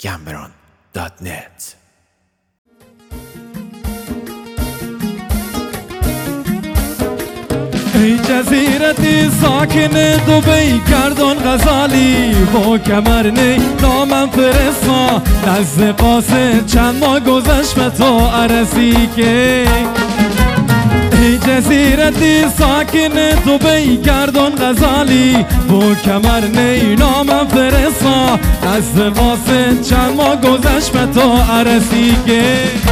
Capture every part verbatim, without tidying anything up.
گمبران دات نت. ای جزیرتی ساکن دبی گردان غزالی با کمر نی نامم فرستا نزد قاصد چند ماه گذشت به تو عرصی که ای جزیرتی ساکن دبی گردان غزالی با کمر نی نامم فرستا نزد قاصد چند ماه گذشت به تو عرصی که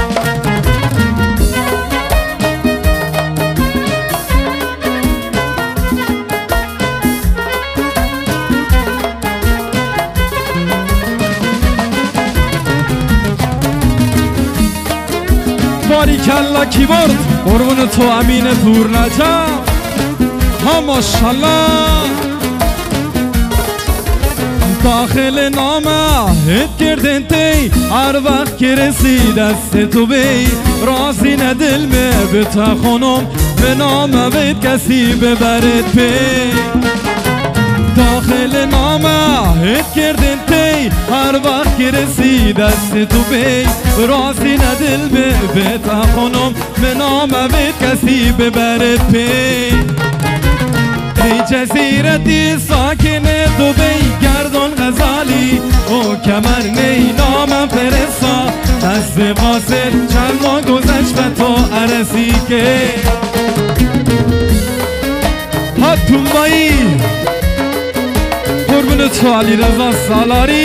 باری کلا کی برد قربون تو امین پور نجم ها ماشالله داخل نامه هد کردن تی هر وقت که رسید دست تو بی رازی ندل می بتا خونم به نامه بید کسی ببرد پی داخل نامه هد کردن تی هر وقت که رسید دست تو بی رازی ندل می بتا خونم به نامه بید کسی ببرد پی ای جزیرتی ساکن دبی گردان غزالی او کمر نی نامم فرستا دست قاصد چند ماه گذشت به تو عرصی که ها تنبایی قربون تو علی رضا سالاری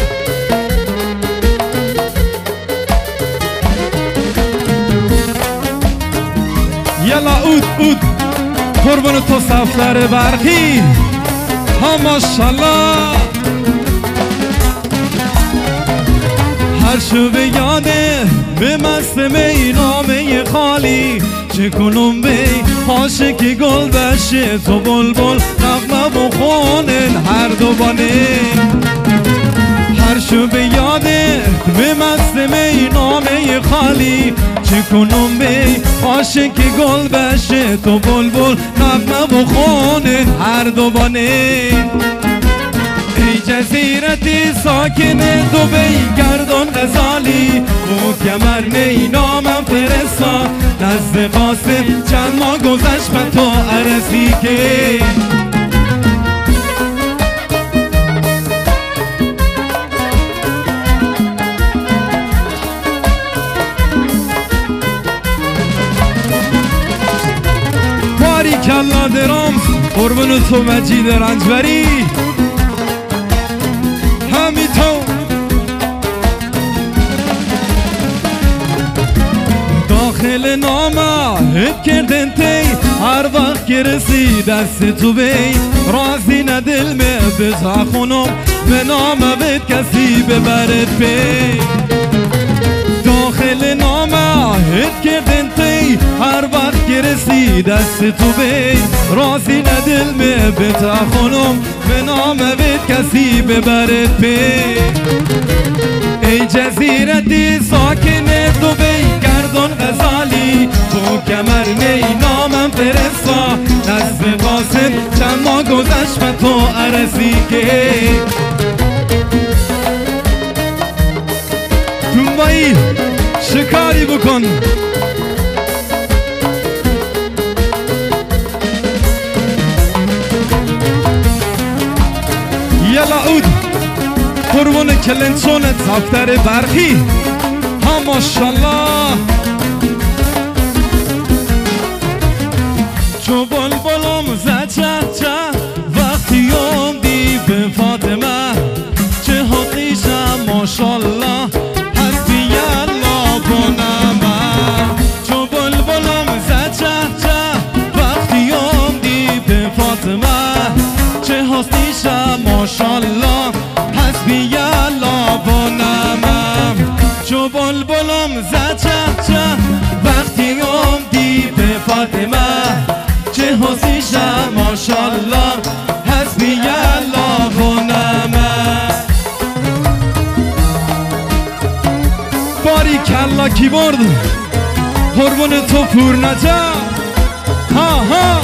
یلا اود اود قربون تو سفتر برخی ها ماشالله هر شب یاده به مست می نامه خالی چه کنم بی عاشق گل بشه تو بلبل نغمه بخونن هر دو بانه هر شب یاده به مست می نامه خالی چه کنم بی عاشق گل بشه تو بلبل نغمه بخونن هر دو بانه ای جزیرتی ساکن دبی گردان غزالی او کمر نی نامم فرستا نزد قاصد چند ماه گذشت به تو عرصی که باری کلا درامز قربون تو مجید رنجبری همی تو داخل نامه هد کردن تی هر وقت که رسید دست تو بی رازی ندل می بتا خونم به نامه بید کسی ببرد پی داخل نامه هد کردن تی هر وقت که رسید دست تو بی رازی ندل می بتا خونم به نامه بید کسی ببرد پی ای جزیرتی ساکن دبی گردان غزالی تو کمر نی نامم فرستا نزد قاصد چند ماه گذشت به تو عرصی که تنبایی شکاری بکن یلا اود قربون کلنچونت سفتر برخی ها ماشالله چو بلبلم زد چه چه وقتی اومدی به فاطمه چه حقیشم ماشالله حسبی الله بنامه چو بلبلم زد چه چه وقتی اومدی به فاطمه چه حسنیشم ماشالله حسبی الله بنامه چو بلبلم زد چه چه وقتی اومدی به فاطمه چه حسنیشم ماشالله حسبی الله بنامه باری کلا کی برد قربون تو پور نجم ها ها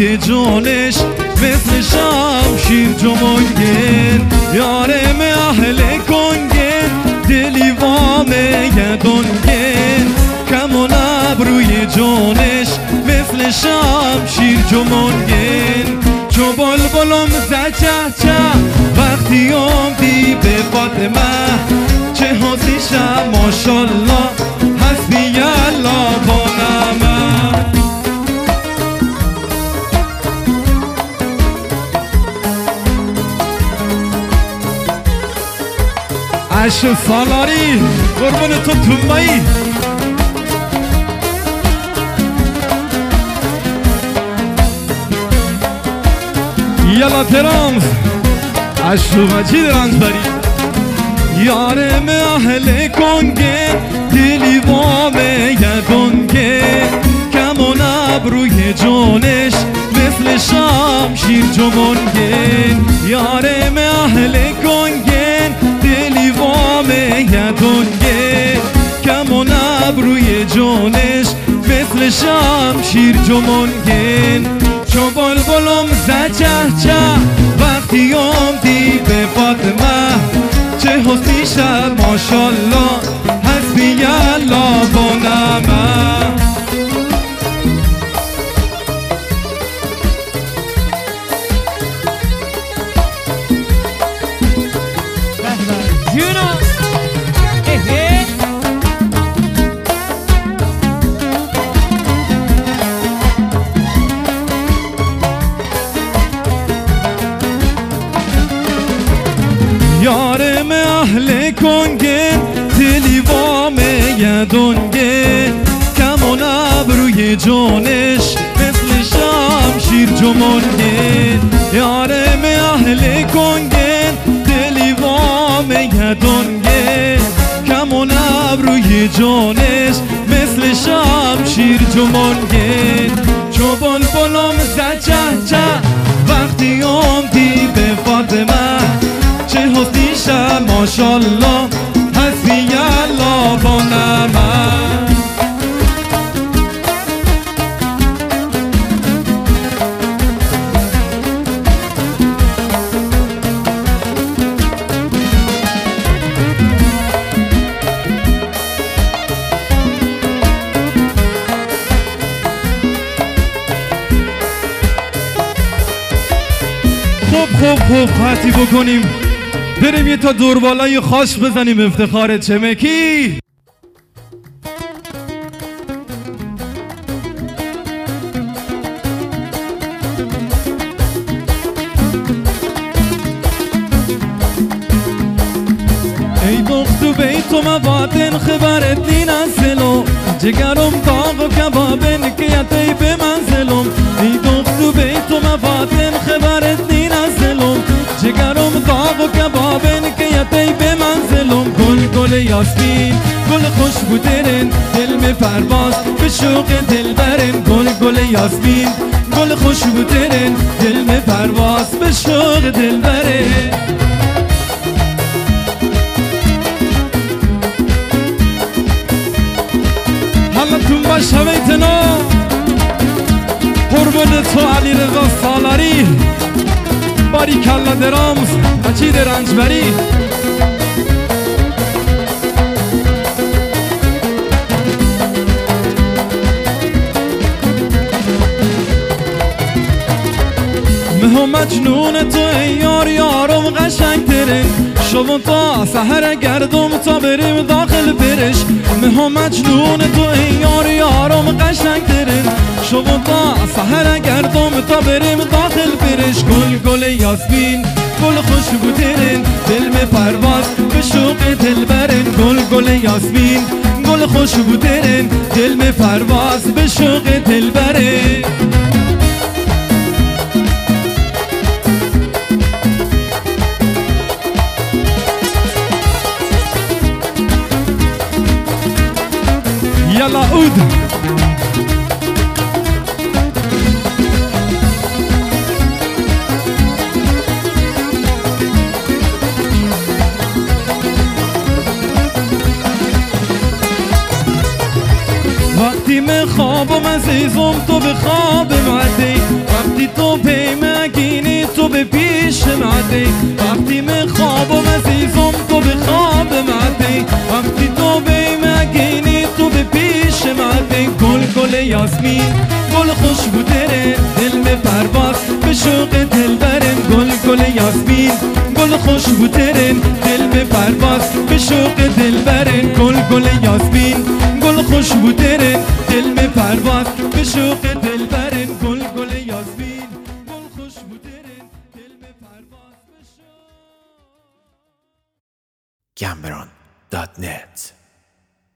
روی جانش مثل شمشیر جمنگن یارم اهل کنگن دلی وامه گدنگن کمون ابروی جانش مثل شمشیر جمنگن چو بلبلم زچه چه وقتی آمدی به فاطمه چه حسیشم ماشالله حسبی الله با نمه عشق سالاری قربان تو تومایی یلا ترامز عشق مجید رنجبری یارم اهل کنگه دلی وامه گدنگه کمون ابروی جانش مثل شمشیر جمنگه یارم اهل کنگه دلی وامه گدنگه کمون ابروی جانش مثل شمشیر جمنگه چو بلبلم زچه چه وقتی آمدی به فاطمه چه حسیشم ماشالله حسبی الله با نمه یارم اهل کنگه دلی وامه گدنگه کمون ابروی جانش مثل شمشیر جمنگه یارم اهل کنگه دلی وامه گدنگه کمون ابروی جانش مثل شمشیر جمنگه چو بلبلم زچه چه وقتی آمدی به فاطمه چه حسیشم ماشالله حسبی الله با نمه خوب خوب خوب خطی بکنیم بریم یه تا دوربالای خاص بزنیم افتخار چمکی ای دختو بیتو مبادن خبرت دین انسلو جگرم داغ و کبابن که یتی به منزلم ای دختو بیتو مبادن خبرت دین انسلو جگرم داغ و کبابن که یتی به منزلم گل گل یاسمین گل خوشبو درن دل می پرواز به شوق دل برن گل گل یاسمین گل خوشبو درن دل می پرواز به شوق دل برن حالتون باش همیتنا قربون تو علی رضا سالاری باری کلا درامز مجید رنجبری مه مجنون تو ای یار یارم قشنگ ترین شبون تا سحر گردم تا بریم داخل برش مه مجنون تو ای یار یارم قشنگ ترین شبون تا سحر گردم تا بریم داخل برش گل گل یاسمین گل خوشبو ترین دل می پرواز به شوق دل برن گل گل یاسمین گل خوشبو ترین دل می پرواز به شوق دل برن یلا عود وقتی من خوابم عزیزم تو به خواب معدی وقتی تو پیمگینی تو به پیش مدی وقتی من خوابم عزیزم تو به خواب مدی وقتی تو پیمگینی تو به پیش مدی گل گل یاسمین گل خوشبو داره دل می پرواز به شوق دل برن گل گل یاسمین گل خوشبو داره دل می پرواز به شوق دل برن گل گل یاسمین گل خوشبو داره دل می پرواز به شوق دل برن گل گل یاسمین گل خوشبو داره دل می پرواز به شوق Cameron dot net